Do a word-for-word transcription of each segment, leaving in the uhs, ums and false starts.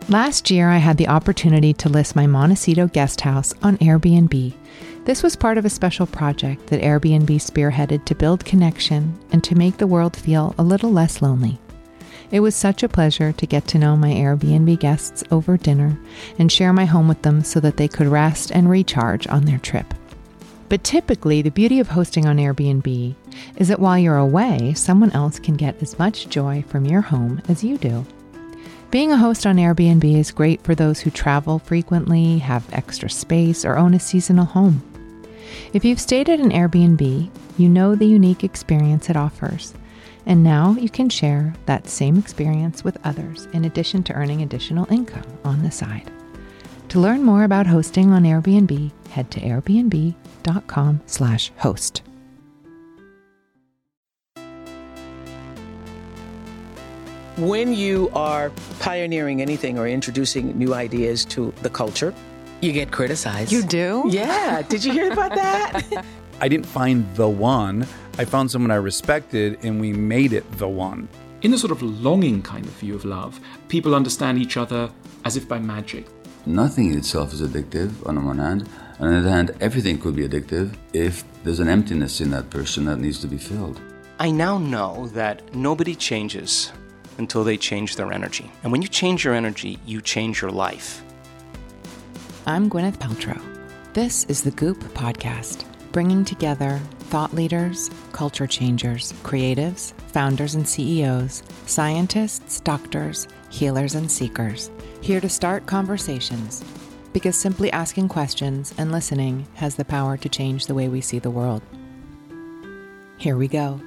Last year, I had the opportunity to list my Montecito guest house on Airbnb. This was part of a special project that Airbnb spearheaded to build connection and to make the world feel a little less lonely. It was such a pleasure to get to know my Airbnb guests over dinner and share my home with them so that they could rest and recharge on their trip. But typically, the beauty of hosting on Airbnb is that while you're away, someone else can get as much joy from your home as you do. Being a host on Airbnb is great for those who travel frequently, have extra space, or own a seasonal home. If you've stayed at an Airbnb, you know the unique experience it offers. And now you can share that same experience with others in addition to earning additional income on the side. To learn more about hosting on Airbnb, head to airbnb.com slash host. When you are pioneering anything or introducing new ideas to the culture, you get criticized. You do? Yeah. Did you hear about that? I didn't find the one. I found someone I respected, and we made it the one. In a sort of longing kind of view of love, people understand each other as if by magic. Nothing in itself is addictive on the one hand. On the other hand, everything could be addictive if there's an emptiness in that person that needs to be filled. I now know that nobody changes until they change their energy. And when you change your energy, you change your life. I'm Gwyneth Paltrow. This is the Goop Podcast, bringing together thought leaders, culture changers, creatives, founders and C E Os, scientists, doctors, healers, and seekers, here to start conversations, because simply asking questions and listening has the power to change the way we see the world. Here we go.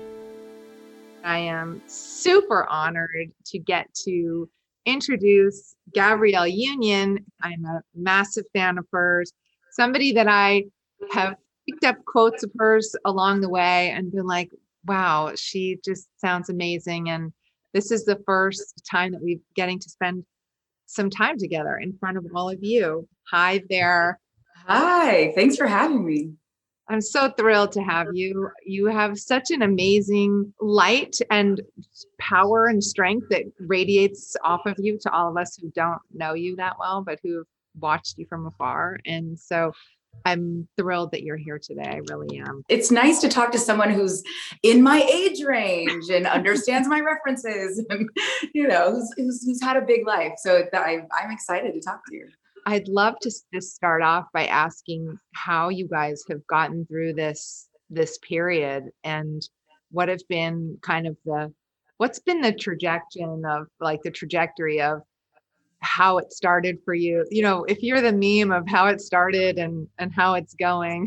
I am super honored to get to introduce Gabrielle Union. I'm a massive fan of hers, somebody that I have picked up quotes of hers along the way and been like, wow, she just sounds amazing. And this is the first time that we're getting to spend some time together in front of all of you. Hi there. Hi, thanks for having me. I'm so thrilled to have you. You have such an amazing light and power and strength that radiates off of you to all of us who don't know you that well, but who have watched you from afar. And so I'm thrilled that you're here today. I really am. It's nice to talk to someone who's in my age range and understands my references and, you know, who's, who's, who's had a big life. So I, I'm excited to talk to you. I'd love to just start off by asking how you guys have gotten through this, this period and what have been kind of the, what's been the trajectory of like the trajectory of how it started for you. You know, if you're the meme of how it started and, and how it's going.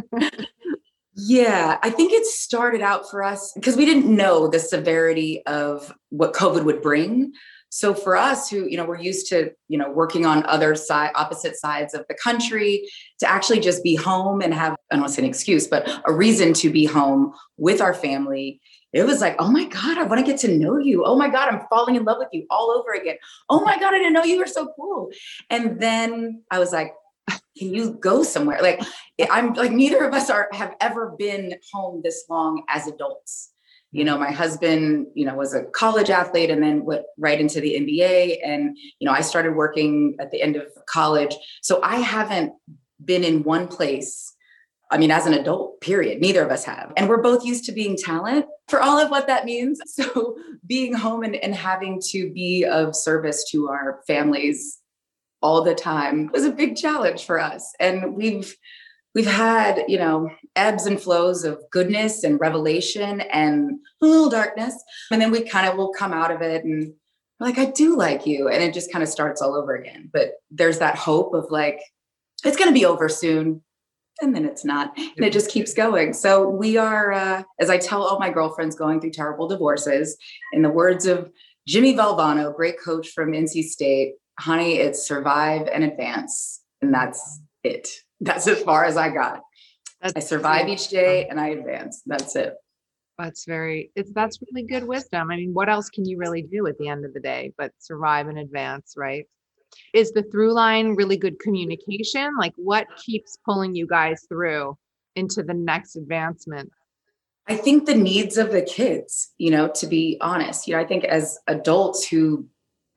Yeah, I think it started out for us because we didn't know the severity of what COVID would bring. So for us who, you know, we're used to, you know, working on other side, opposite sides of the country, to actually just be home and have, I don't want to say an excuse, but a reason to be home with our family. It was like, oh my God, I want to get to know you. Oh my God, I'm falling in love with you all over again. Oh my God, I didn't know you were so cool. And then I was like, can you go somewhere? Like, I'm like, neither of us are have ever been home this long as adults. You know, my husband, you know, was a college athlete and then went right into the N B A. And, you know, I started working at the end of college. So I haven't been in one place, I mean, as an adult, period. Neither of us have. And we're both used to being talent for all of what that means. So being home and, and having to be of service to our families all the time was a big challenge for us. And we've We've had, you know, ebbs and flows of goodness and revelation and a little darkness. And then we kind of will come out of it and we're like, I do like you. And it just kind of starts all over again. But there's that hope of like, it's going to be over soon. And then it's not. And it just keeps going. So we are, uh, as I tell all my girlfriends going through terrible divorces, in the words of Jimmy Valvano, great coach from N C State, honey, it's survive and advance. And that's it. That's as far as I got. That's I survive each day and I advance. That's it. That's very, it's, that's really good wisdom. I mean, what else can you really do at the end of the day, but survive and advance, right? Is the through line really good communication? Like what keeps pulling you guys through into the next advancement? I think the needs of the kids, you know, to be honest, you know, I think as adults who,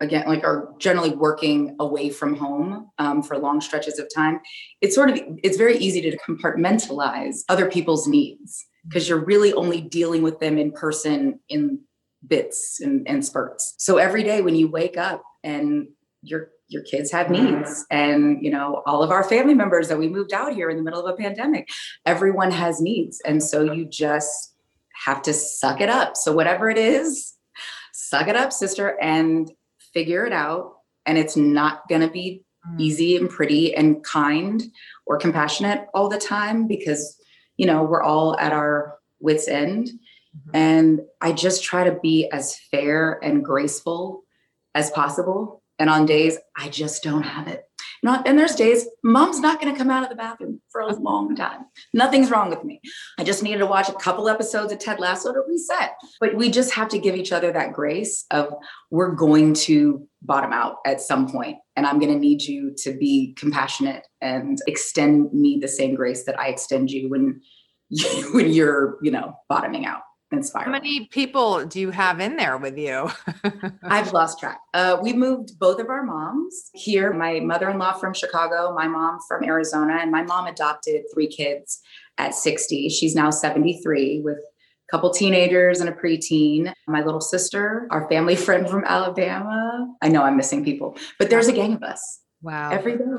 again, like are generally working away from home um, for long stretches of time, it's sort of, it's very easy to compartmentalize other people's needs because you're really only dealing with them in person in bits and, and spurts. So every day when you wake up and your your kids have needs, and you know, all of our family members that we moved out here in the middle of a pandemic, everyone has needs. And so you just have to suck it up. So whatever it is, suck it up, sister, and figure it out. And it's not going to be easy and pretty and kind or compassionate all the time because, you know, we're all at our wits' end. Mm-hmm. And I just try to be as fair and graceful as possible. And on days I just don't have it. Not, and there's days mom's not going to come out of the bathroom for a long time. Nothing's wrong with me. I just needed to watch a couple episodes of Ted Lasso to reset. But we just have to give each other that grace of we're going to bottom out at some point. And I'm going to need you to be compassionate and extend me the same grace that I extend you when, you, when you're, you know, bottoming out. How many people do you have in there with you? I've lost track. Uh, we moved both of our moms here. My mother-in-law from Chicago, my mom from Arizona, and my mom adopted three kids at sixty. She's now seventy-three with a couple teenagers and a preteen. My little sister, our family friend from Alabama. I know I'm missing people, but there's a gang of us. Wow. Every day.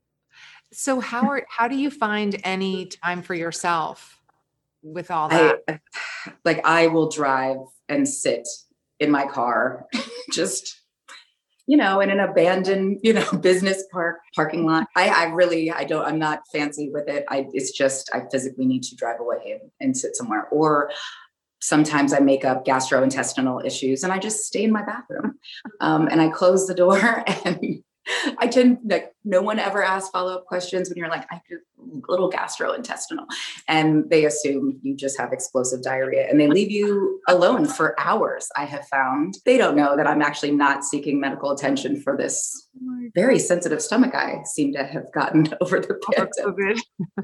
So how are, how do you find any time for yourself with all that? I, like I will drive and sit in my car, just, you know, in an abandoned, you know, business park parking lot. I, I really, I don't, I'm not fancy with it. I, it's just, I physically need to drive away and, and sit somewhere. Or sometimes I make up gastrointestinal issues and I just stay in my bathroom um, and I close the door and I tend like no one ever asks follow-up questions when you're like, I have a little gastrointestinal, and they assume you just have explosive diarrhea and they leave you alone for hours. I have found they don't know that I'm actually not seeking medical attention for this very sensitive stomach I seem to have gotten over the pandemic.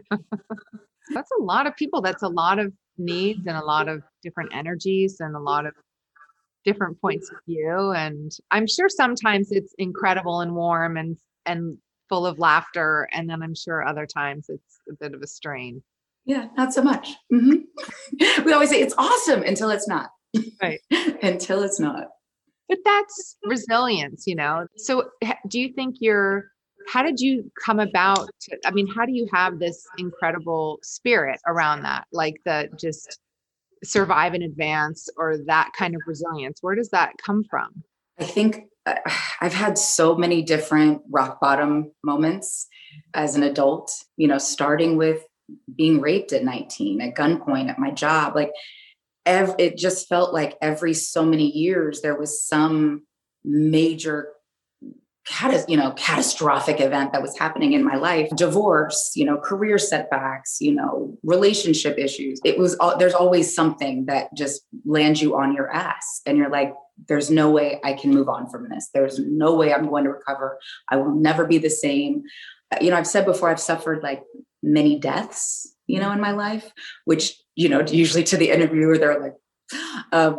That's a lot of people. That's a lot of needs and a lot of different energies and a lot of different points of view. And I'm sure sometimes it's incredible and warm and, and full of laughter. And then I'm sure other times it's a bit of a strain. Yeah, not so much. Mm-hmm. We always say it's awesome until it's not. Right. Until it's not. But that's resilience, you know? So do you think you're, how did you come about to, I mean, how do you have this incredible spirit around that? Like the just survive in advance or that kind of resilience? Where does that come from? I think uh, I've had so many different rock bottom moments as an adult, you know, starting with being raped at nineteen, at gunpoint, at my job. Like ev- it just felt like every so many years there was some major Catas- you know, catastrophic event that was happening in my life, divorce, you know, career setbacks, you know, relationship issues. It was, all, there's always something that just lands you on your ass. And you're like, there's no way I can move on from this. There's no way I'm going to recover. I will never be the same. You know, I've said before, I've suffered like many deaths, you know, in my life, which, you know, usually to the interviewer, they're like, um,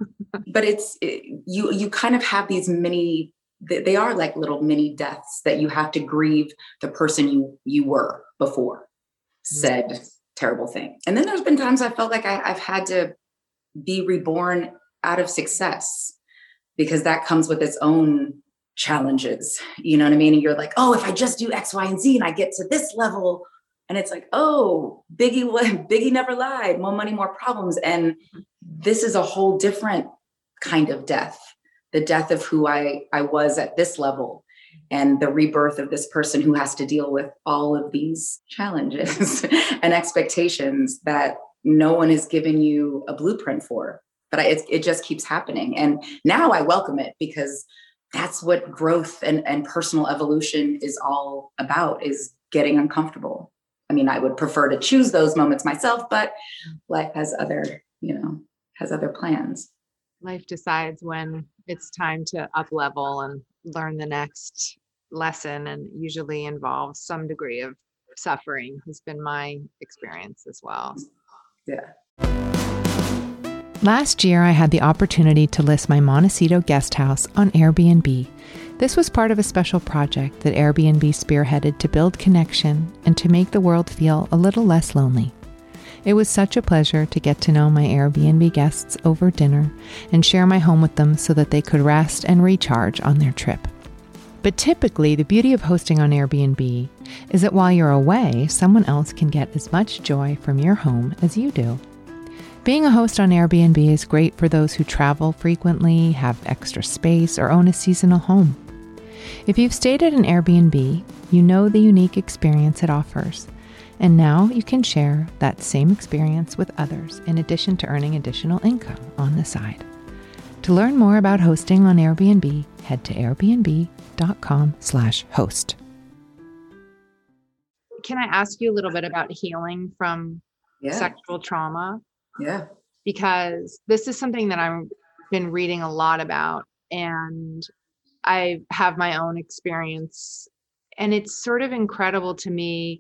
but it's, it, you, you kind of have these many they are like little mini deaths that you have to grieve the person you you were before said mm-hmm. terrible thing. And then there's been times I felt like I, I've had to be reborn out of success because that comes with its own challenges. You know what I mean? And you're like, oh, if I just do X, Y, and Z and I get to this level, and it's like, oh, Biggie, Biggie never lied, more money, more problems. And this is a whole different kind of death. The death of who I, I was at this level and the rebirth of this person who has to deal with all of these challenges and expectations that no one has given you a blueprint for. But I, it, it just keeps happening. And now I welcome it because that's what growth and, and personal evolution is all about, is getting uncomfortable. I mean, I would prefer to choose those moments myself, but life has other, you know, has other plans. Life decides when it's time to up level and learn the next lesson, and usually involves some degree of suffering has been my experience as well. Yeah. Last year, I had the opportunity to list my Montecito guest house on Airbnb. This was part of a special project that Airbnb spearheaded to build connection and to make the world feel a little less lonely. It was such a pleasure to get to know my Airbnb guests over dinner and share my home with them so that they could rest and recharge on their trip. But typically, the beauty of hosting on Airbnb is that while you're away, someone else can get as much joy from your home as you do. Being a host on Airbnb is great for those who travel frequently, have extra space, or own a seasonal home. If you've stayed at an Airbnb, you know the unique experience it offers. And now you can share that same experience with others in addition to earning additional income on the side. To learn more about hosting on Airbnb, head to airbnb.com slash host. Can I ask you a little bit about healing from Yeah. sexual trauma? Yeah. Because this is something that I've been reading a lot about, and I have my own experience. And it's sort of incredible to me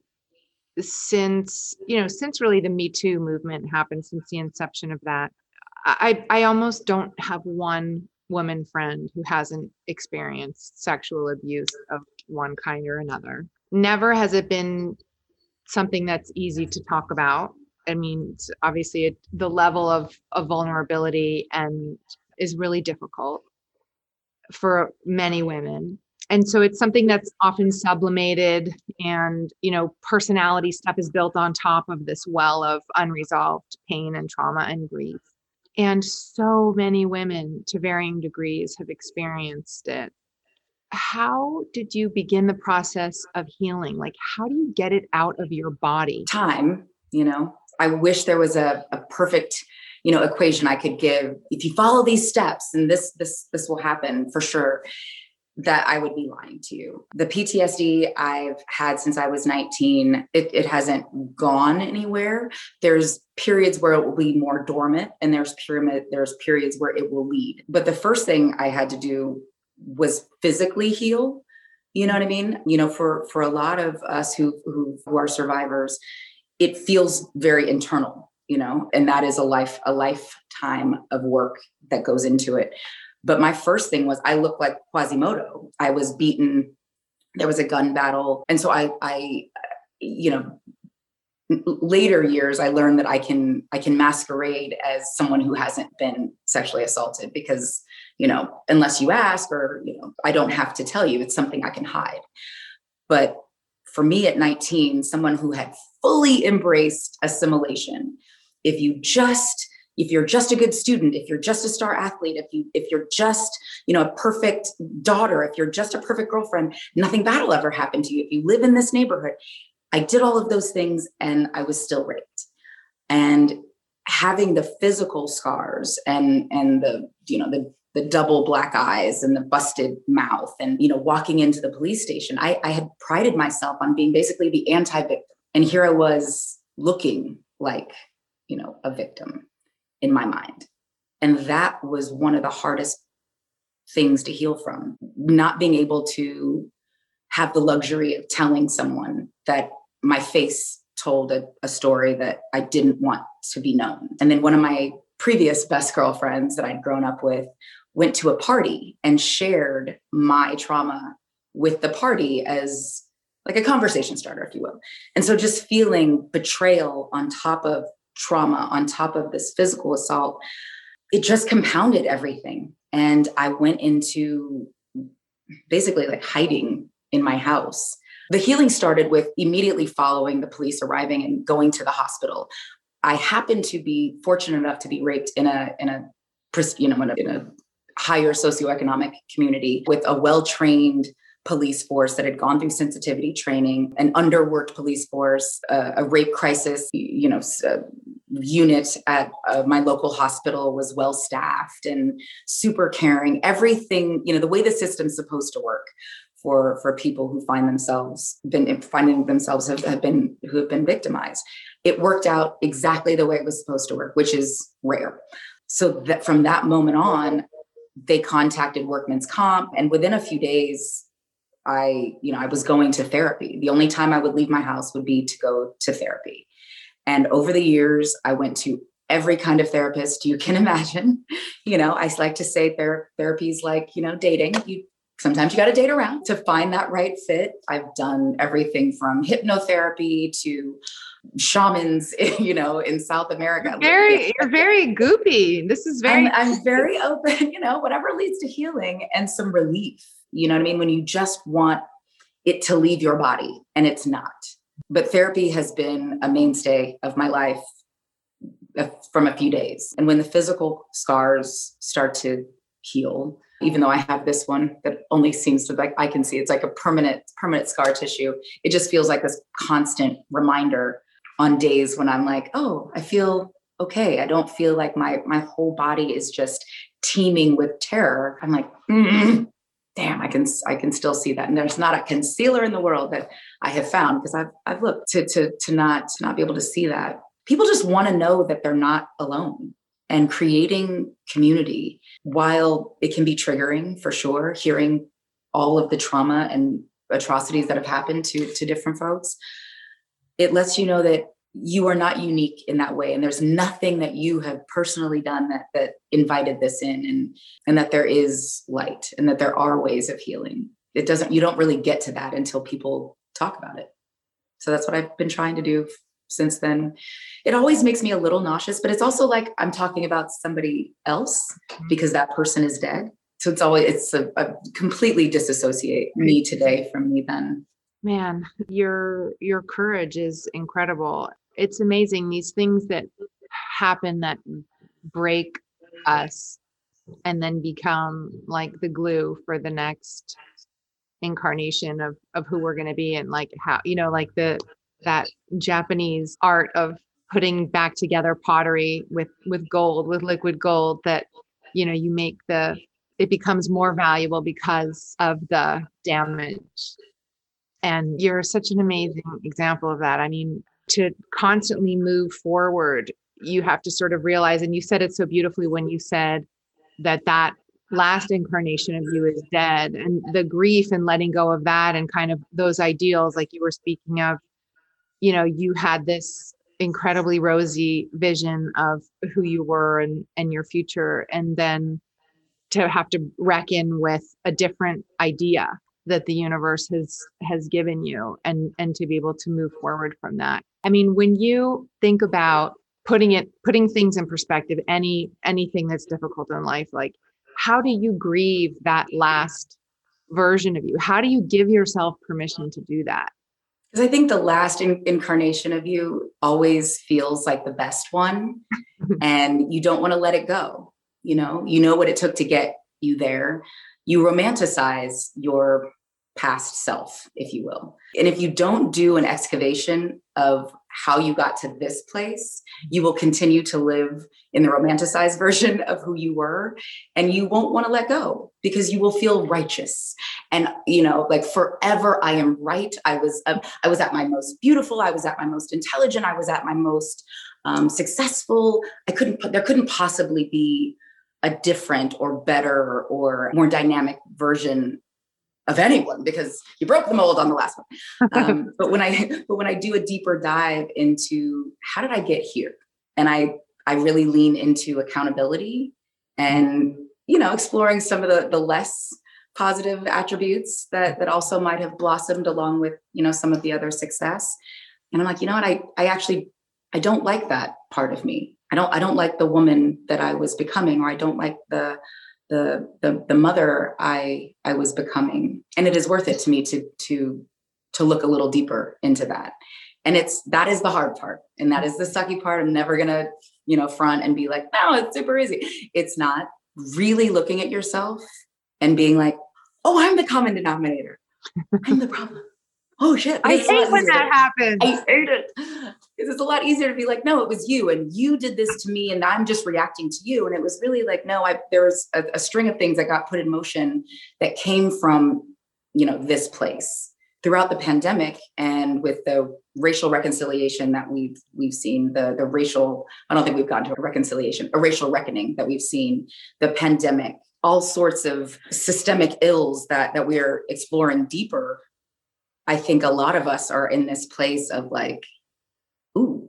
since, you know, since really the Me Too movement happened, since the inception of that, I, I almost don't have one woman friend who hasn't experienced sexual abuse of one kind or another. Never has it been something that's easy to talk about. I mean, it's obviously it, the level of, of vulnerability and is really difficult for many women. And so it's something that's often sublimated, and, you know, personality stuff is built on top of this well of unresolved pain and trauma and grief. And so many women to varying degrees have experienced it. How did you begin the process of healing? Like, how do you get it out of your body? Time, you know, I wish there was a, a perfect, you know, equation I could give. If you follow these steps and this, this, this will happen for sure, that I would be lying to you. The P T S D I've had since I was nineteen, it, it hasn't gone anywhere. There's periods where it will be more dormant, and there's pyramid, there's periods where it will lead. But the first thing I had to do was physically heal. You know what I mean? You know, for, for a lot of us who, who, who are survivors, it feels very internal, you know, and that is a life, a lifetime of work that goes into it. But my first thing was I looked like Quasimodo. I was beaten. There was a gun battle. And so I, I, you know, later years, I learned that I can, I can masquerade as someone who hasn't been sexually assaulted because, you know, unless you ask, or, you know, I don't have to tell you, it's something I can hide. But for me at nineteen, someone who had fully embraced assimilation, if you just, if you're just a good student, if you're just a star athlete, if you, if you're just, you know, a perfect daughter, if you're just a perfect girlfriend, nothing bad will ever happen to you. If you live in this neighborhood, I did all of those things and I was still raped. And having the physical scars and, and the, you know, the, the double black eyes and the busted mouth and, you know, walking into the police station, I, I had prided myself on being basically the anti-victim. And here I was looking like, you know, a victim in my mind. And that was one of the hardest things to heal from, not being able to have the luxury of telling someone that my face told a, a story that I didn't want to be known. And then one of my previous best girlfriends that I'd grown up with went to a party and shared my trauma with the party as like a conversation starter, if you will. And so just feeling betrayal on top of trauma, on top of this physical assault, it just compounded everything. And I went into basically like hiding in my house. The healing started with immediately following the police arriving and going to the hospital. I happened to be fortunate enough to be raped in a, in a, you know, in a, in a higher socioeconomic community with a well-trained police force that had gone through sensitivity training, an underworked police force, uh, a rape crisis, you know, uh, unit at uh, my local hospital was well staffed and super caring. Everything, you know, the way the system's supposed to work for for people who find themselves been finding themselves have, have been who have been victimized. It worked out exactly the way it was supposed to work, which is rare. So that from that moment on, they contacted Workman's Comp, and within a few days, I, you know, I was going to therapy. The only time I would leave my house would be to go to therapy. And over the years, I went to every kind of therapist you can imagine. You know, I like to say ther- therapy is like, you know, dating. You sometimes you got to date around to find that right fit. I've done everything from hypnotherapy to shamans, you know, in South America. You're very, you're very goopy. This is very, I'm, I'm very open, you know, whatever leads to healing and some relief. You know what I mean? When you just want it to leave your body and it's not. But therapy has been a mainstay of my life from a few days. And when the physical scars start to heal, even though I have this one that only seems to, like, I can see it's like a permanent, permanent scar tissue. It just feels like this constant reminder on days when I'm like, oh, I feel okay. I don't feel like my, my whole body is just teeming with terror. I'm like, mm, damn, I can, I can still see that. And there's not a concealer in the world that I have found, because I've, I've looked to, to, to not, to not be able to see that. People just want to know that they're not alone. And creating community, while it can be triggering for sure, hearing all of the trauma and atrocities that have happened to, to different folks, it lets you know that you are not unique in that way. And there's nothing that you have personally done that, that invited this in, and, and that there is light and that there are ways of healing. It doesn't, you don't really get to that until people talk about it. So that's what I've been trying to do since then. It always makes me a little nauseous, but it's also like I'm talking about somebody else because that person is dead. So it's always, it's a, a completely disassociate me today from me then. Man, your your courage is incredible. It's amazing, these things that happen that break us and then become like the glue for the next incarnation of of who we're going to be, and like how, you know, like the that Japanese art of putting back together pottery with with gold, with liquid gold, that, you know, you make the, it becomes more valuable because of the damage. And you're such an amazing example of that. I mean, to constantly move forward, you have to sort of realize, and you said it so beautifully when you said that that last incarnation of you is dead, and the grief and letting go of that and kind of those ideals, like you were speaking of, you know, you had this incredibly rosy vision of who you were and, and your future. And then to have to reckon with a different idea that the universe has has given you, and and to be able to move forward from that. I mean, when you think about putting it putting things in perspective, any anything that's difficult in life, like, how do you grieve that last version of you? How do you give yourself permission to do that? Because I think the last in- incarnation of you always feels like the best one, and you don't want to let it go. You know, you know what it took to get you there. You romanticize your past self, if you will. And if you don't do an excavation of how you got to this place, you will continue to live in the romanticized version of who you were, and you won't want to let go because you will feel righteous. And, you know, like forever, I am right. I was, uh, I was at my most beautiful. I was at my most intelligent. I was at my most um, successful. I couldn't, there couldn't possibly be a different or better or more dynamic version of anyone, because you broke the mold on the last one. Um, but when I, but when I do a deeper dive into how did I get here, and I, I really lean into accountability and, you know, exploring some of the, the less positive attributes that, that also might have blossomed along with, you know, some of the other success. And I'm like, you know what, I, I actually, I don't like that part of me. I don't, I don't like the woman that I was becoming, or I don't like the, the, the, the mother I, I was becoming. And it is worth it to me to, to, to look a little deeper into that. And it's, that is the hard part. And that is the sucky part. I'm never going to, you know, front and be like, no, it's super easy. It's not. Really looking at yourself and being like, oh, I'm the common denominator. I'm the problem. Oh shit. I hate when that happens. I hate it. It's a lot easier to be like, no, it was you, and you did this to me, and I'm just reacting to you. And it was really like, no, I, there was a, a string of things that got put in motion that came from, you know, this place throughout the pandemic, and with the racial reconciliation that we've, we've seen, the, the racial, I don't think we've gotten to a reconciliation, a racial reckoning that we've seen, the pandemic, all sorts of systemic ills that, that we're exploring deeper. I think a lot of us are in this place of like, ooh,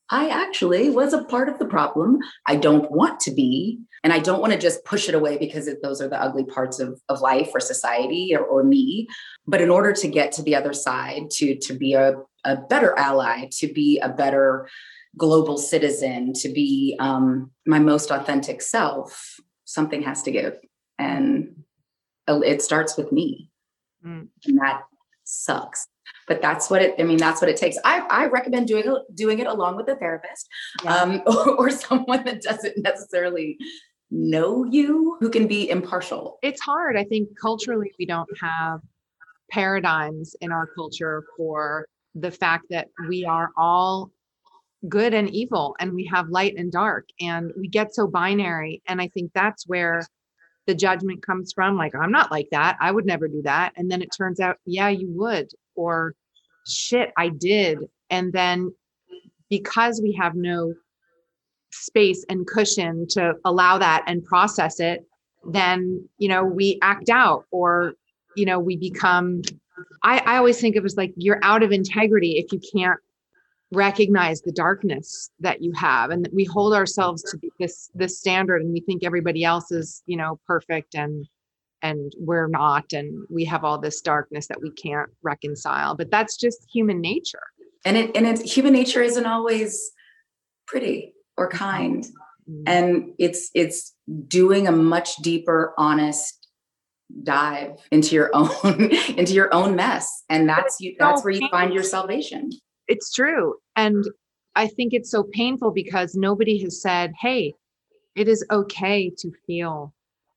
I actually was a part of the problem. I don't want to be, and I don't want to just push it away because it, those are the ugly parts of, of life or society or, or me. But in order to get to the other side, to, to be a, a better ally, to be a better global citizen, to be um, my most authentic self, something has to give. And it starts with me. Mm. And that sucks. But that's what it, I mean, that's what it takes. I, I recommend doing, doing it along with a therapist, yeah. um, or, or someone that doesn't necessarily know you, who can be impartial. It's hard. I think culturally, we don't have paradigms in our culture for the fact that we are all good and evil, and we have light and dark, and we get so binary. And I think that's where the judgment comes from. Like, I'm not like that. I would never do that. And then it turns out, yeah, you would. Or shit, I did. And then because we have no space and cushion to allow that and process it, then, you know, we act out, or, you know, we become, I, I always think of it as like, you're out of integrity if you can't recognize the darkness that you have. And we hold ourselves to this, this standard, and we think everybody else is, you know, perfect, and and we're not, and we have all this darkness that we can't reconcile. But that's just human nature. And it and it's human nature isn't always pretty or kind. Mm-hmm. And it's it's doing a much deeper, honest dive into your own into your own mess. And that's you that's where you find your salvation. It's true. And I think it's so painful because nobody has said, hey, it is okay to feel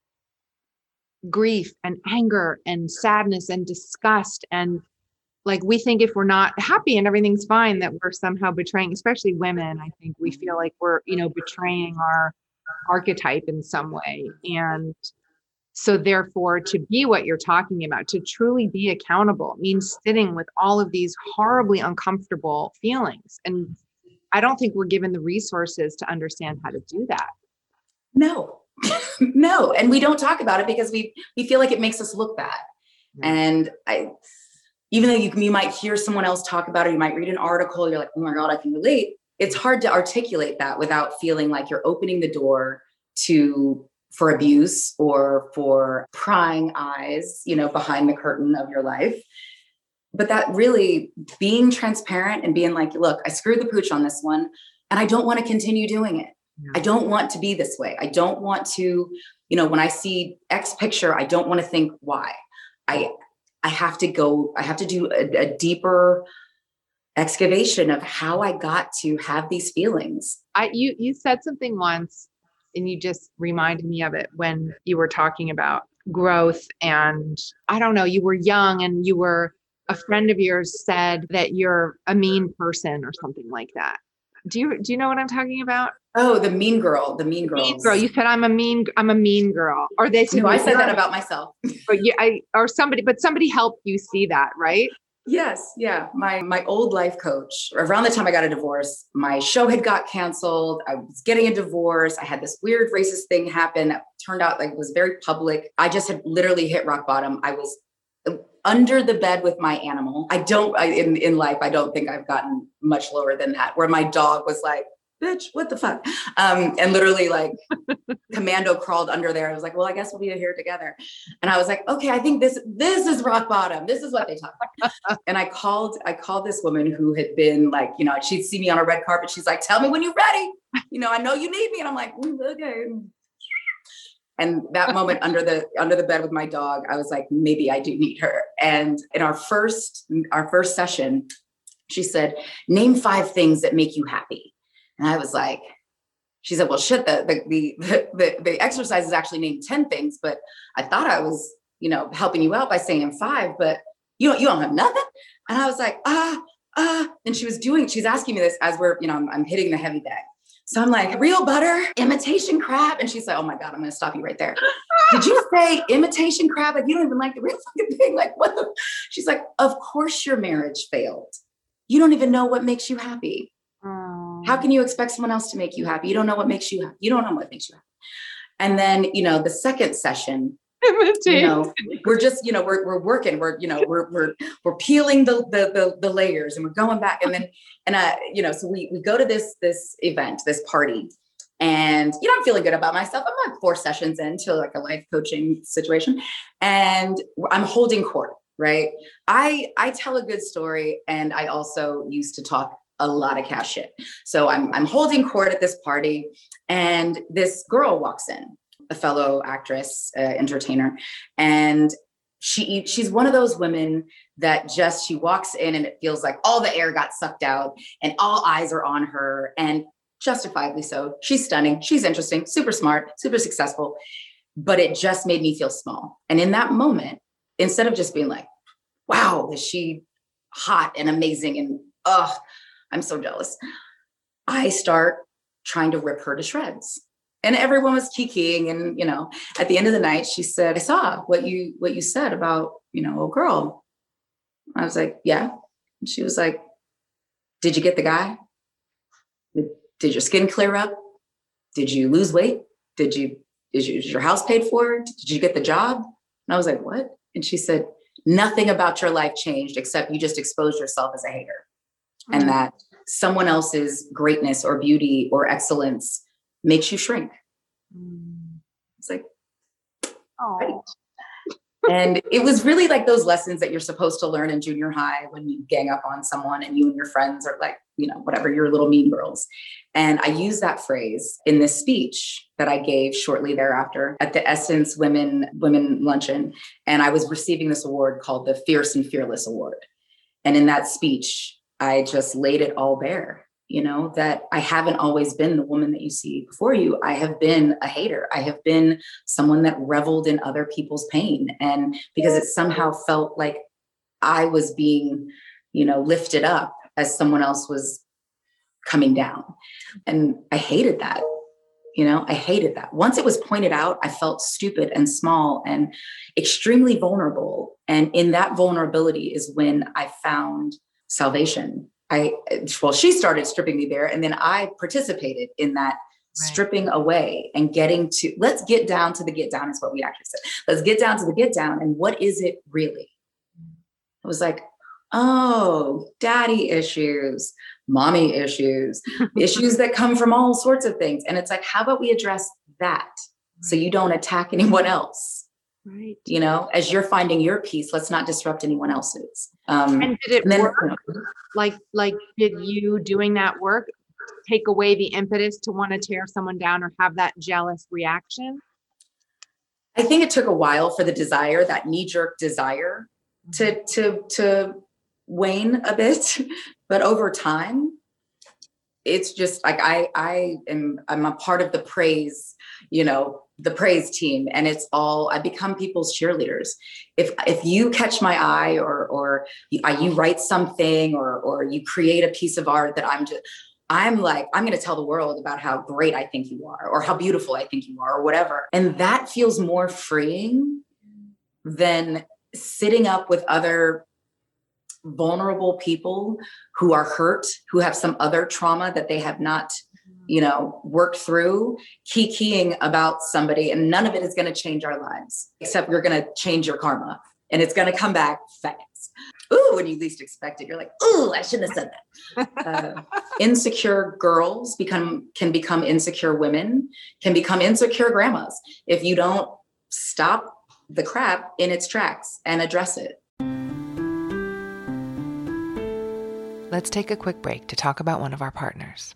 grief and anger and sadness and disgust. And like, we think if we're not happy and everything's fine, that we're somehow betraying, especially women. I think we feel like we're, you know, betraying our archetype in some way. And so therefore, to be what you're talking about, to truly be accountable, means sitting with all of these horribly uncomfortable feelings. And I don't think we're given the resources to understand how to do that. No. No. And we don't talk about it because we, we feel like it makes us look bad. Mm-hmm. And I, even though you, you might hear someone else talk about it, you might read an article, you're like, oh my God, I can relate. It's hard to articulate that without feeling like you're opening the door to, for abuse or for prying eyes, you know, behind the curtain of your life. But that really being transparent and being like, look, I screwed the pooch on this one, and I don't want to continue doing it. I don't want to be this way. I don't want to, you know, when I see X picture, I don't want to think why. I I have to go, I have to do a, a deeper excavation of how I got to have these feelings. I you you said something once, and you just reminded me of it when you were talking about growth. And I don't know, you were young, and you were, a friend of yours said that you're a mean person or something like that. Do you do you know what I'm talking about? Oh, the mean girl, the mean girl. Mean girl. You said I'm a mean, I'm a mean girl. Or they said, no, I said that about myself. But yeah, I or somebody, but somebody helped you see that, right? Yes, yeah. My my old life coach. Around the time I got a divorce, my show had got canceled. I was getting a divorce. I had this weird racist thing happen that turned out like it was very public. I just had literally hit rock bottom. I was under the bed with my animal. I don't I, in in life. I don't think I've gotten much lower than that. Where my dog was like, bitch, what the fuck? Um, and literally like commando crawled under there. I was like, well, I guess we'll be here together. And I was like, okay, I think this, this is rock bottom. This is what they talk about. And I called, I called this woman who had been like, you know, she'd see me on a red carpet. She's like, tell me when you're ready. You know, I know you need me. And I'm like, okay. And that moment under the, under the bed with my dog, I was like, maybe I do need her. And in our first, our first session, she said, name five things that make you happy. And I was like, she said, well, shit, the, the, the, the, the exercises actually named ten things, but I thought I was, you know, helping you out by saying five, but you don't, you don't have nothing. And I was like, ah, ah. And she was doing, she's asking me this as we're, you know, I'm, I'm hitting the heavy bag. So I'm like, real butter, imitation crab. And she's like, oh my God, I'm going to stop you right there. Did you say imitation crab? Like, you don't even like the real fucking thing. Like, what the? She's like, of course your marriage failed. You don't even know what makes you happy. How can you expect someone else to make you happy? You don't know what makes you happy. You don't know what makes you happy. And then, you know, the second session, Imitate. You know, we're just, you know, we're we're working, we're, you know, we're we're we're peeling the the the, the layers, and we're going back, and then and uh, you know, so we we go to this this event, this party, and you know, I'm feeling good about myself. I'm like four sessions into like a life coaching situation, and I'm holding court, right? I I tell a good story, and I also used to talk a lot of cash shit. So I'm I'm holding court at this party, and this girl walks in, a fellow actress, uh, entertainer. And she, she's one of those women that just, she walks in and it feels like all the air got sucked out and all eyes are on her, and justifiably so. She's stunning. She's interesting, super smart, super successful, but it just made me feel small. And in that moment, instead of just being like, wow, is she hot and amazing? And oh, I'm so jealous. I start trying to rip her to shreds. And everyone was kikiing. And, you know, at the end of the night, she said, I saw what you, what you said about, you know, a girl. I was like, yeah. And she was like, did you get the guy? Did, did your skin clear up? Did you lose weight? Did you, is, you, is your house paid for? Did you get the job? And I was like, what? And she said, nothing about your life changed, except you just exposed yourself as a hater. Mm-hmm. And that someone else's greatness or beauty or excellence makes you shrink. It's like, oh, right. And it was really like those lessons that you're supposed to learn in junior high when you gang up on someone and you and your friends are like, you know, whatever, you're little mean girls. And I used that phrase in this speech that I gave shortly thereafter at the Essence Women Women Luncheon. And I was receiving this award called the Fierce and Fearless Award. And in that speech, I just laid it all bare. You know, that I haven't always been the woman that you see before you. I have been a hater. I have been someone that reveled in other people's pain. And because it somehow felt like I was being, you know, lifted up as someone else was coming down. And I hated that. You know, I hated that. Once it was pointed out, I felt stupid and small and extremely vulnerable. And in that vulnerability is when I found salvation. I, well, she started stripping me bare, and then I participated in that right. stripping away and getting to, let's get down to the get down is what we actually said. Let's get down to the get down. And what is it really? It was like, oh, daddy issues, mommy issues, issues that come from all sorts of things. And it's like, how about we address that right. so you don't attack anyone else? Right. You know, as you're finding your peace, let's not disrupt anyone else's. Um, and did it and then, work? You know, like, like, did you doing that work take away the impetus to want to tear someone down or have that jealous reaction? I think it took a while for the desire, that knee-jerk desire, to to to wane a bit, but over time, it's just like I I am I'm a part of the praise, you know. the praise team, and it's all, I become people's cheerleaders. If, if you catch my eye or, or you, you write something or, or you create a piece of art that I'm just, I'm like, I'm going to tell the world about how great I think you are, or how beautiful I think you are, or whatever. And that feels more freeing than sitting up with other vulnerable people who are hurt, who have some other trauma that they have not, you know, worked through, kikiing about somebody, and none of it is going to change our lives, except we're going to change your karma, and it's going to come back fast. Ooh, when you least expect it, you're like, ooh, I shouldn't have said that. Uh, insecure girls become can become insecure women, can become insecure grandmas if you don't stop the crap in its tracks and address it. Let's take a quick break to talk about one of our partners.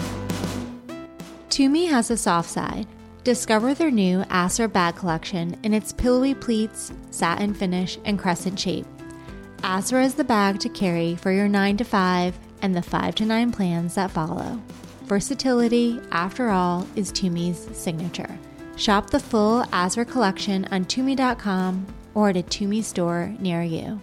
Tumi has a soft side. Discover their new Asra bag collection in its pillowy pleats, satin finish, and crescent shape. Asra is the bag to carry for your nine to five and the five to nine plans that follow. Versatility, after all, is Tumi's signature. Shop the full Asra collection on Tumi dot com or at a Tumi store near you.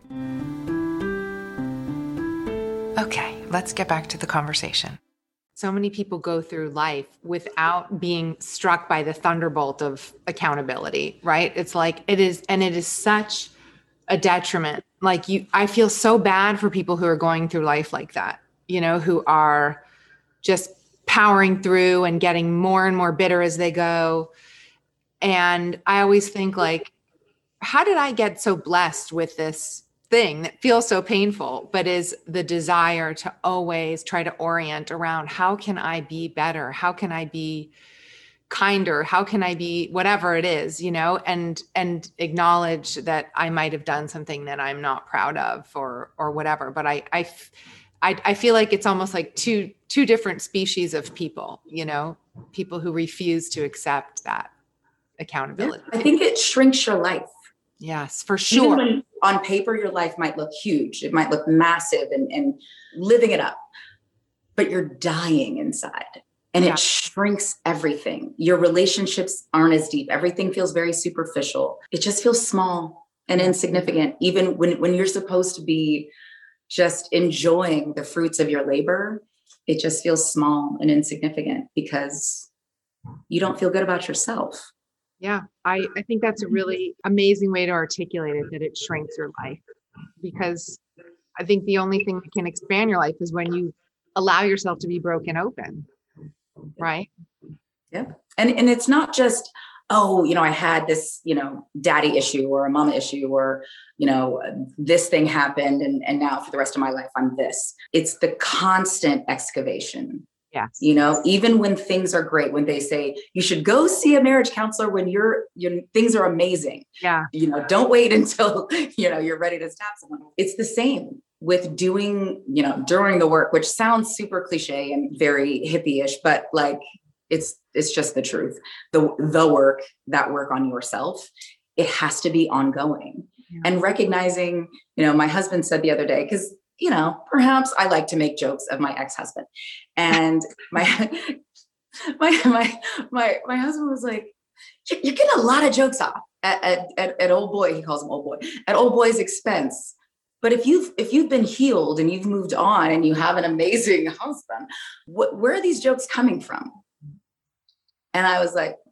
Okay, let's get back to the conversation. So many people go through life without being struck by the thunderbolt of accountability, right? It's like it is, and it is such a detriment. Like you, I feel so bad for people who are going through life like that, you know, who are just powering through and getting more and more bitter as they go. And I always think like, how did I get so blessed with this thing that feels so painful, but is the desire to always try to orient around how can I be better? How can I be kinder? How can I be whatever it is, you know, and, and acknowledge that I might've done something that I'm not proud of or, or whatever. But I, I, I, I feel like it's almost like two, two different species of people, you know, people who refuse to accept that accountability. I think it shrinks your life. Yes, for sure. Even when on paper, your life might look huge. It might look massive and, and living it up, but you're dying inside and yeah. It shrinks everything. Your relationships aren't as deep. Everything feels very superficial. It just feels small and insignificant. Even when, when you're supposed to be just enjoying the fruits of your labor, it just feels small and insignificant because you don't feel good about yourself. Yeah, I, I think that's a really amazing way to articulate it, that it shrinks your life, because I think the only thing that can expand your life is when you allow yourself to be broken open, right? Yeah. And, and it's not just, oh, you know, I had this, you know, daddy issue or a mama issue or, you know, this thing happened and, and now for the rest of my life, I'm this. It's the constant excavation. Yes. You know, even when things are great, when they say you should go see a marriage counselor when you're, your things are amazing. Yeah. You know, don't wait until, you know, you're ready to stab someone. It's the same with doing, you know, during the work, which sounds super cliche and very hippie-ish, but like, it's, it's just the truth. The, the work, that work on yourself, it has to be ongoing. Yeah. And recognizing, you know, my husband said the other day, because you know, perhaps I like to make jokes of my ex-husband, and my, my, my, my, my husband was like, you're getting a lot of jokes off at, at, at, at old boy. He calls him old boy, at old boy's expense. But if you've, if you've been healed and you've moved on and you have an amazing husband, what, where are these jokes coming from? And I was like,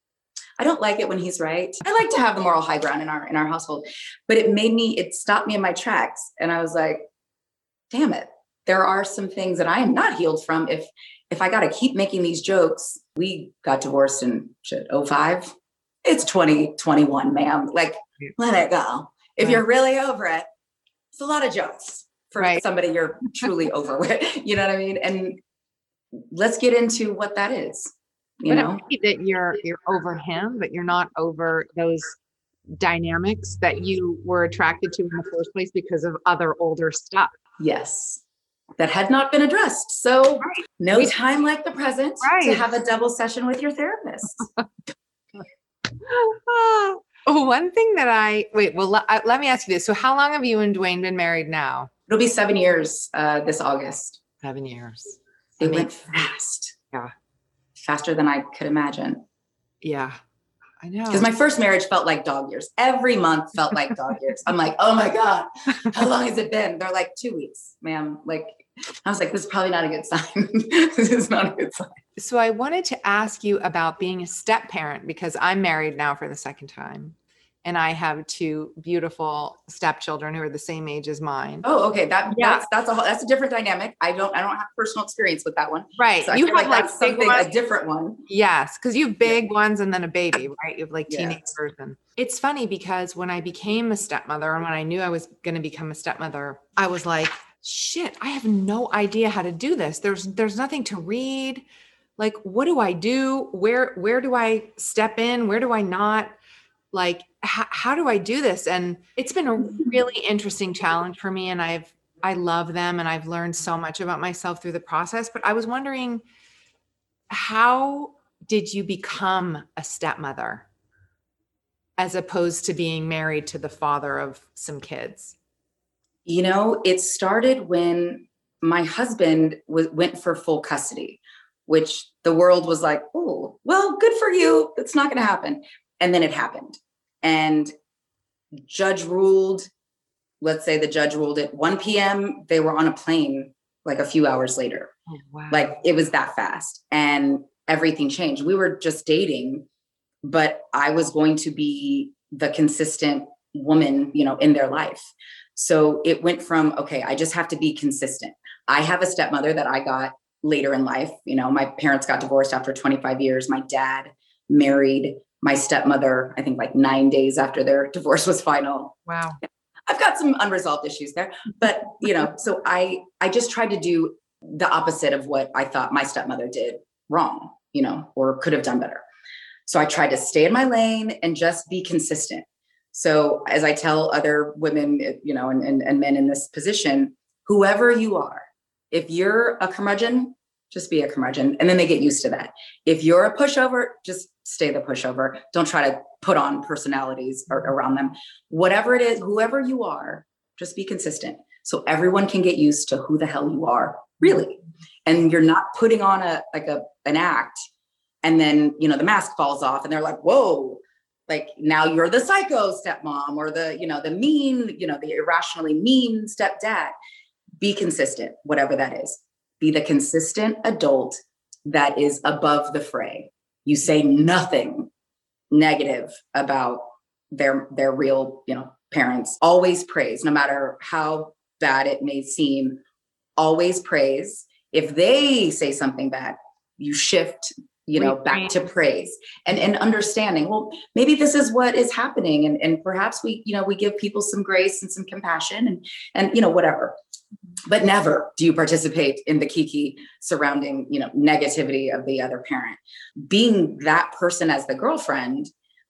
I don't like it when he's right. I like to have the moral high ground in our, in our household, but it made me, it stopped me in my tracks. And I was like, damn it. There are some things that I am not healed from. If, if I got to keep making these jokes, we got divorced in shit, oh five. It's twenty twenty-one, ma'am. Like, let it go. If right. You're really over it, it's a lot of jokes for right. somebody you're truly over with. You know what I mean? And let's get into what that is. You but know, that you're, you're over him, but you're not over those dynamics that you were attracted to in the first place because of other older stuff. Yes. That had not been addressed. So right. no we, time like the present right. to have a double session with your therapist. uh, one thing that I, wait, well, let, uh, let me ask you this. So how long have you and Dwayne been married now? It'll be seven years uh, this August. Seven years. It went fast. Yeah. Faster than I could imagine. Yeah. I know. Because my first marriage felt like dog years. Every month felt like dog years. I'm like, oh my God, how long has it been? They're like, two weeks, ma'am. Like, I was like, this is probably not a good sign. This is not a good sign. So I wanted to ask you about being a step parent, because I'm married now for the second time. And I have two beautiful stepchildren who are the same age as mine. Oh, okay. That yeah. that's that's a whole, that's a different dynamic. I don't I don't have personal experience with that one. Right. So you have like, like that's something ones. A different one. Yes, because you have big yeah. ones and then a baby, right? You have like yes. teenagers. And it's funny because when I became a stepmother and when I knew I was going to become a stepmother, I was like, shit, I have no idea how to do this. There's there's nothing to read. Like, what do I do? Where where do I step in? Where do I not? Like, h- how do I do this? And it's been a really interesting challenge for me. And I've, I love them and I've learned so much about myself through the process, but I was wondering, how did you become a stepmother as opposed to being married to the father of some kids? You know, it started when my husband w- went for full custody, which the world was like, oh, well, good for you. It's not going to happen. And then it happened. And judge ruled, let's say the judge ruled at one p.m. They were on a plane like a few hours later. Oh, wow. Like it was that fast and everything changed. We were just dating, but I was going to be the consistent woman, you know, in their life. So it went from, okay, I just have to be consistent. I have a stepmother that I got later in life. You know, my parents got divorced after twenty-five years. My dad married my stepmother, I think like nine days after their divorce was final. Wow. I've got some unresolved issues there, but you know, so I, I just tried to do the opposite of what I thought my stepmother did wrong, you know, or could have done better. So I tried to stay in my lane and just be consistent. So as I tell other women, you know, and, and, and men in this position, whoever you are, if you're a curmudgeon, just be a curmudgeon. And then they get used to that. If you're a pushover, just stay the pushover. Don't try to put on personalities or, around them. Whatever it is, whoever you are, just be consistent. So everyone can get used to who the hell you are, really. And you're not putting on a like a an act, and then, you know, the mask falls off and they're like, whoa, like now you're the psycho stepmom or the, you know, the mean, you know, the irrationally mean stepdad. Be consistent, whatever that is. Be the consistent adult that is above the fray. You say nothing negative about their their real, you know, parents. Always praise, no matter how bad it may seem. Always praise. If they say something bad, you shift, you know, back to praise and, and understanding, well, maybe this is what is happening. And, and perhaps we, you know, we give people some grace and some compassion and, and, you know, whatever. But never do you participate in the kiki surrounding, you know, negativity of the other parent. Being that person as the girlfriend,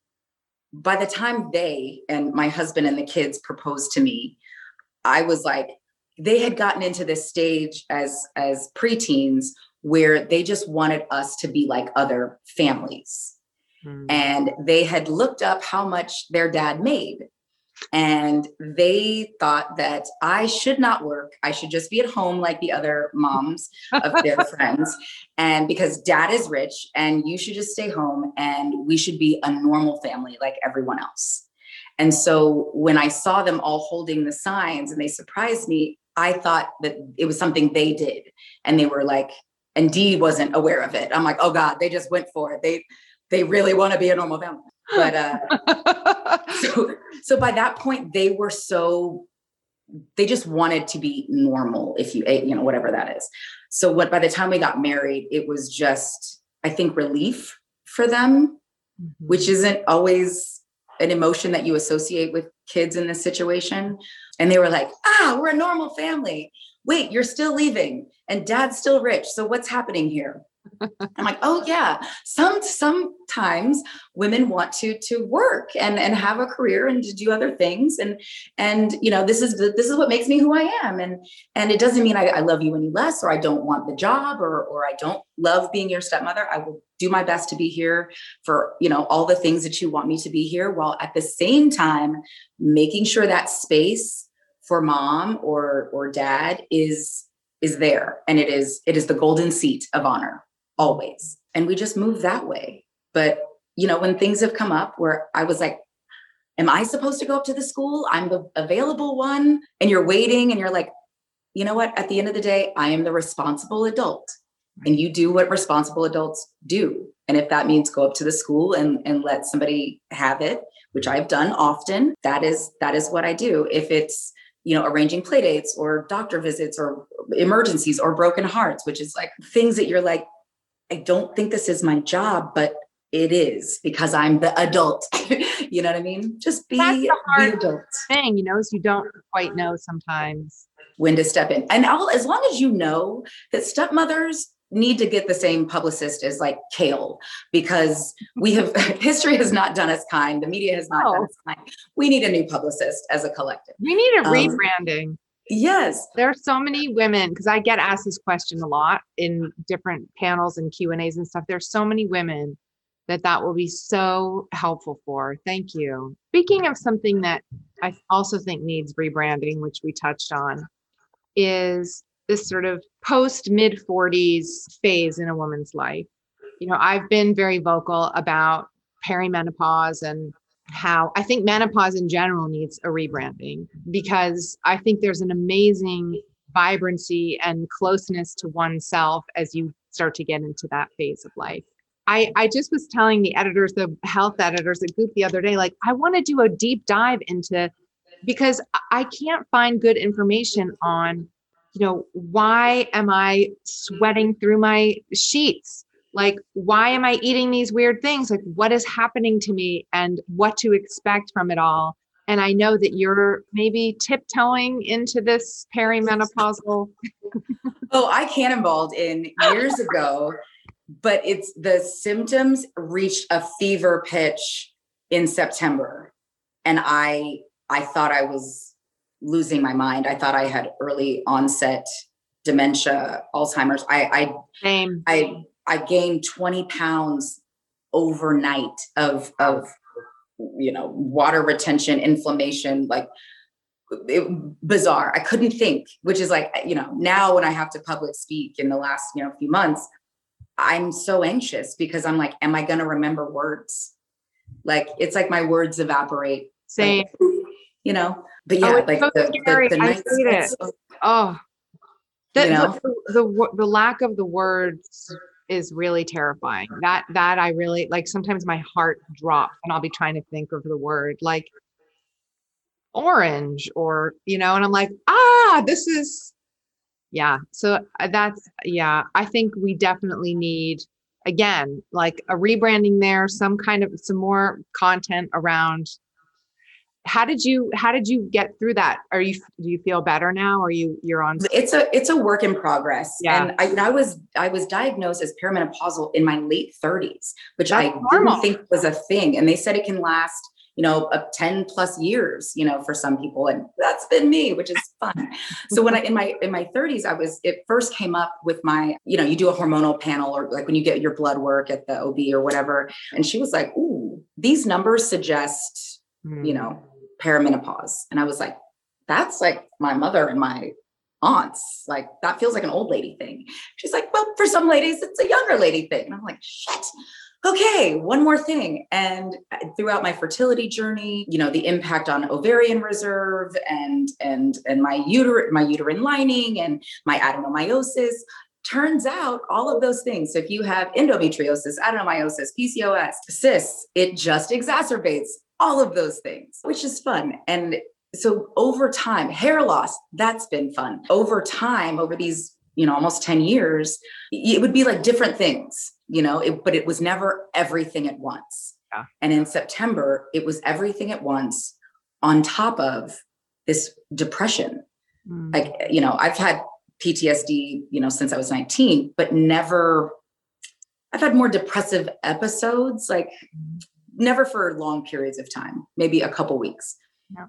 by the time they and my husband and the kids proposed to me, I was like, they had gotten into this stage as, as preteens where they just wanted us to be like other families. Mm. And they had looked up how much their dad made. And they thought that I should not work. I should just be at home like the other moms of their friends. And because dad is rich and you should just stay home and we should be a normal family like everyone else. And so when I saw them all holding the signs and they surprised me, I thought that it was something they did. And they were like, and Dee wasn't aware of it. I'm like, oh God, they just went for it. They, they really want to be a normal family. But, uh, so, so by that point, they were so, they just wanted to be normal, if you, you know, whatever that is. So what, by the time we got married, it was just, I think, relief for them, mm-hmm. which isn't always an emotion that you associate with kids in this situation. And they were like, ah, we're a normal family. Wait, you're still leaving and dad's still rich. So what's happening here? I'm like, oh yeah. Some, sometimes women want to, to work and, and have a career and to do other things. And, and, you know, this is, this is what makes me who I am. And, and it doesn't mean I, I love you any less, or I don't want the job, or, or I don't love being your stepmother. I will do my best to be here for, you know, all the things that you want me to be here, while at the same time, making sure that space for mom or, or dad is, is there. And it is, it is the golden seat of honor. Always. And we just move that way. But, you know, when things have come up where I was like, am I supposed to go up to the school? I'm the available one. And you're waiting and you're like, you know what? At the end of the day, I am the responsible adult, and you do what responsible adults do. And if that means go up to the school and, and let somebody have it, which I've done often, that is, that is what I do. If it's, you know, arranging play dates or doctor visits or emergencies or broken hearts, which is like things that you're like, I don't think this is my job, but it is because I'm the adult. You know what I mean? Just be That's the hard the adult thing, you know, is you don't quite know sometimes when to step in. And all, as long as you know that stepmothers need to get the same publicist as like Kale, because we have, history has not done us kind. The media has not oh. done us kind. We need a new publicist as a collective. We need a Um, rebranding. Yes. There are so many women, because I get asked this question a lot in different panels and Q and A's and stuff. There's so many women that that will be so helpful for. Thank you. Speaking of something that I also think needs rebranding, which we touched on, is this sort of post mid forties phase in a woman's life. You know, I've been very vocal about perimenopause and how I think menopause in general needs a rebranding, because I think there's an amazing vibrancy and closeness to oneself as you start to get into that phase of life. I, I just was telling the editors, the health editors at Goop the other day, like, I want to do a deep dive into, because I can't find good information on, you know, why am I sweating through my sheets? Like, why am I eating these weird things? Like, what is happening to me and what to expect from it all? And I know that you're maybe tiptoeing into this perimenopausal. Oh, I cannonballed in years ago, but it's the symptoms reached a fever pitch in September. And I, I thought I was losing my mind. I thought I had early onset dementia, Alzheimer's. I, I, Same. I, I gained twenty pounds overnight of, of, you know, water retention, inflammation, like it, bizarre. I couldn't think, which is like, you know, now when I have to public speak in the last, you know, few months, I'm so anxious because I'm like, am I going to remember words? Like, it's like my words evaporate. Same. Like, you know, but yeah, oh, like so the, scary. the, the I nights, hate it. so, oh, the, you know? the, the, the lack of the words is really terrifying. That, that I really like, sometimes my heart drops and I'll be trying to think of the word like orange or, you know, and I'm like, ah, this is, yeah. So that's, yeah, I think we definitely need, again, like a rebranding there, some kind of, some more content around. How did you, how did you get through that? Are you, do you feel better now? Or you, you're on? It's a, it's a work in progress. Yeah. And I, and I was, I was diagnosed as perimenopausal in my late thirties, which That's I normal. didn't think was a thing. And they said it can last, you know, up ten plus years, you know, for some people. And that's been me, which is fun. So when I, in my, in my thirties, I was, it first came up with my, you know, you do a hormonal panel or like when you get your blood work at the O B or whatever. And she was like, ooh, these numbers suggest, mm. you know, perimenopause. And I was like, that's like my mother and my aunts. Like, that feels like an old lady thing. She's like, well, for some ladies, it's a younger lady thing. And I'm like, shit. Okay, one more thing. And throughout my fertility journey, you know, the impact on ovarian reserve and, and, and my uterine, my uterine lining and my adenomyosis, turns out all of those things. So if you have endometriosis, adenomyosis, P C O S, cysts, it just exacerbates all of those things, which is fun. And so over time, hair loss, that's been fun. Over time, over these, you know, almost ten years, it would be like different things, you know, it, but it was never everything at once. Yeah. And in September, it was everything at once on top of this depression. Mm. Like, you know, I've had P T S D, you know, since I was nineteen, but never, I've had more depressive episodes, like never for long periods of time, maybe a couple weeks. Yeah.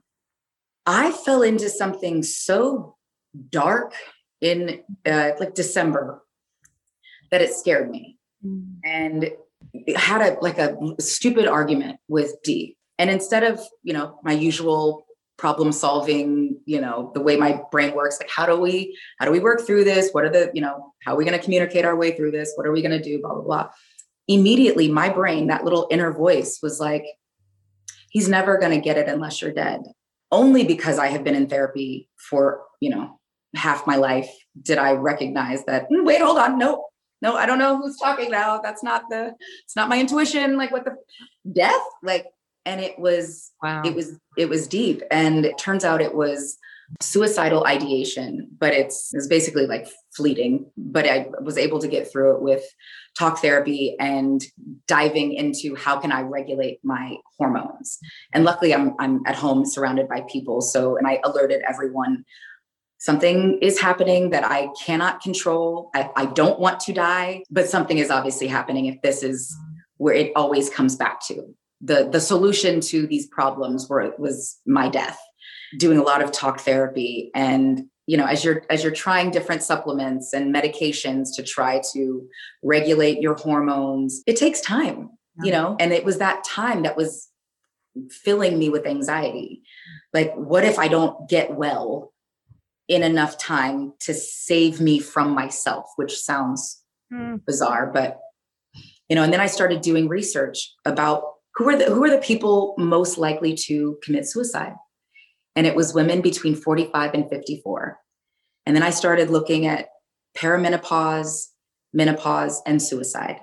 I fell into something so dark in uh, like December that it scared me. Mm. And had a like a stupid argument with Dee. And instead of, you know, my usual problem solving, you know, the way my brain works, like how do we, how do we work through this? What are the, you know, how are we going to communicate our way through this? What are we going to do? Blah, blah, blah. Immediately my brain, that little inner voice was like, he's never going to get it unless you're dead. Only because I have been in therapy for, you know, half my life did I recognize that, wait, hold on. No, no, I don't know who's talking now. That's not the, it's not my intuition. Like what the death, like, and it was, wow. it was, it was deep. And it turns out it was suicidal ideation, but it's, it's basically like fleeting, but I was able to get through it with talk therapy and diving into how can I regulate my hormones. And luckily I'm, I'm at home surrounded by people. So, and I alerted everyone, something is happening that I cannot control. I, I don't want to die, but something is obviously happening if this is where it always comes back to. The, the solution to these problems were, was my death. Doing a lot of talk therapy. And, you know, as you're, as you're trying different supplements and medications to try to regulate your hormones, it takes time, you know, and it was that time that was filling me with anxiety. Like, what if I don't get well in enough time to save me from myself, which sounds mm. bizarre, but, you know, and then I started doing research about who are the, who are the people most likely to commit suicide. And it was women between forty-five and fifty-four. And then I started looking at perimenopause, menopause, and suicide.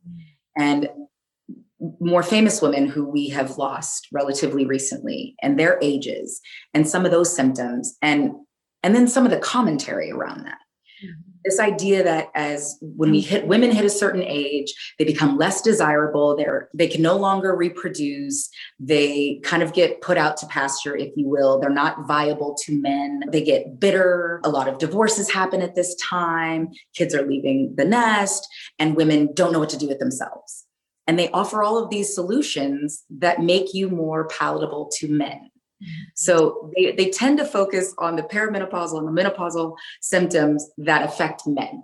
And more famous women who we have lost relatively recently and their ages and some of those symptoms and, and then some of the commentary around that. Mm-hmm. This idea that as when we hit women hit a certain age, they become less desirable. They're they can no longer reproduce. They kind of get put out to pasture, if you will. They're not viable to men. They get bitter. A lot of divorces happen at this time. Kids are leaving the nest, and women don't know what to do with themselves. And they offer all of these solutions that make you more palatable to men. So they, they tend to focus on the perimenopausal and the menopausal symptoms that affect men.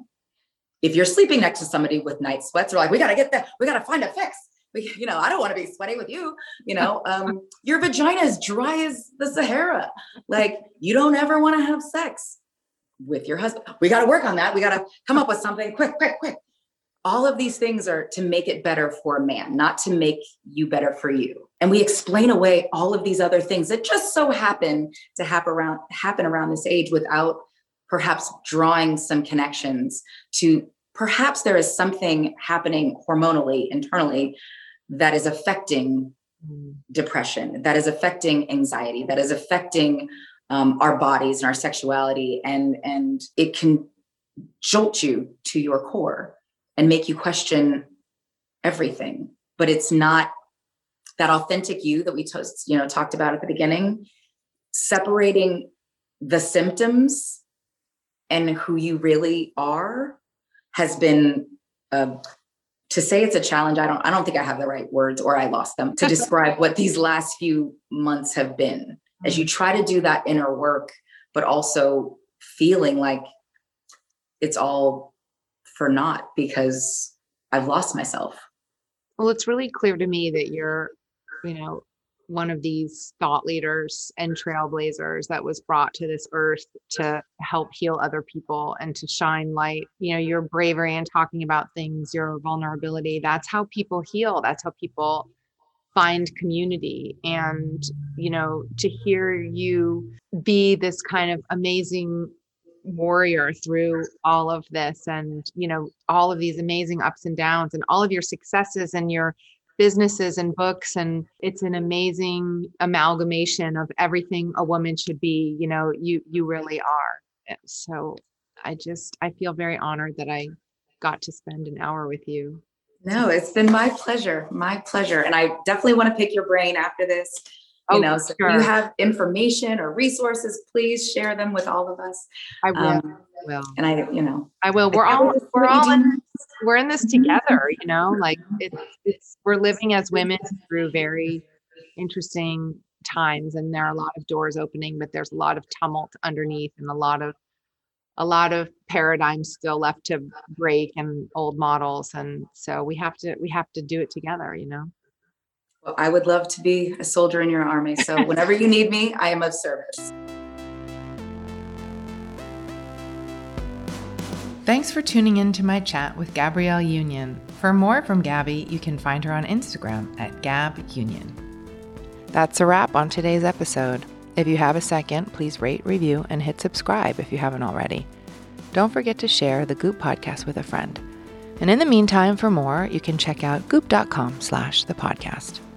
If you're sleeping next to somebody with night sweats, they're like, we got to get that. We got to find a fix. We, you know, I don't want to be sweaty with you. You know, um, your vagina is dry as the Sahara. Like, you don't ever want to have sex with your husband. We got to work on that. We got to come up with something quick, quick, quick. All of these things are to make it better for a man, not to make you better for you. And we explain away all of these other things that just so happen to happen around, happen around this age without perhaps drawing some connections to perhaps there is something happening hormonally, internally, that is affecting depression, that is affecting anxiety, that is affecting um, our bodies and our sexuality. And, and it can jolt you to your core and make you question everything. But it's not that authentic you that we t- you know, talked about at the beginning. Separating the symptoms and who you really are has been, uh, to say it's a challenge. I don't, I don't think I have the right words, or I lost them to describe what these last few months have been as you try to do that inner work, but also feeling like it's all for naught because I've lost myself. Well, it's really clear to me that you're, you know, one of these thought leaders and trailblazers that was brought to this earth to help heal other people and to shine light. You know, your bravery and talking about things, your vulnerability, that's how people heal. That's how people find community. And, you know, to hear you be this kind of amazing warrior through all of this, and, you know, all of these amazing ups and downs and all of your successes and your businesses and books. And it's an amazing amalgamation of everything a woman should be. You know, you, you really are. So I just, I feel very honored that I got to spend an hour with you. No, it's been my pleasure, my pleasure. And I definitely want to pick your brain after this. You oh, know, so sure. if you have information or resources, please share them with all of us. I will. Um, will. And I, you know, I will. We're all, we're all, in, we're in this together, you know, like it's, it's, we're living as women through very interesting times, and there are a lot of doors opening, but there's a lot of tumult underneath, and a lot of, a lot of paradigms still left to break, and old models. And so we have to, we have to do it together, you know? Well, I would love to be a soldier in your army. So whenever you need me, I am of service. Thanks for tuning in to my chat with Gabrielle Union. For more from Gabby, you can find her on Instagram at Gab Union. That's a wrap on today's episode. If you have a second, please rate, review, and hit subscribe if you haven't already. Don't forget to share the Goop podcast with a friend. And in the meantime, for more, you can check out goop dot com slash the podcast.